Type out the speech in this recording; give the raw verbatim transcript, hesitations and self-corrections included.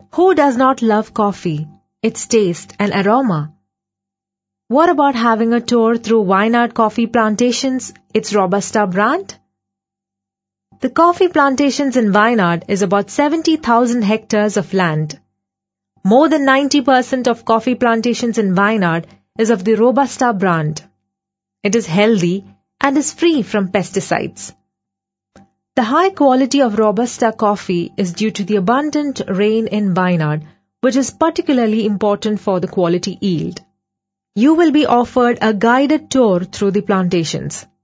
Who does not love coffee, its taste and aroma? What about having a tour through Vineyard Coffee Plantations, its Robusta brand? The coffee plantations in Vineyard is about seventy thousand hectares of land. More than ninety percent of coffee plantations in Vineyard is of the Robusta brand. It is healthy and is free from pesticides. The high quality of Robusta coffee is due to the abundant rain in Vineyard, which is particularly important for the quality yield. You will be offered a guided tour through the plantations.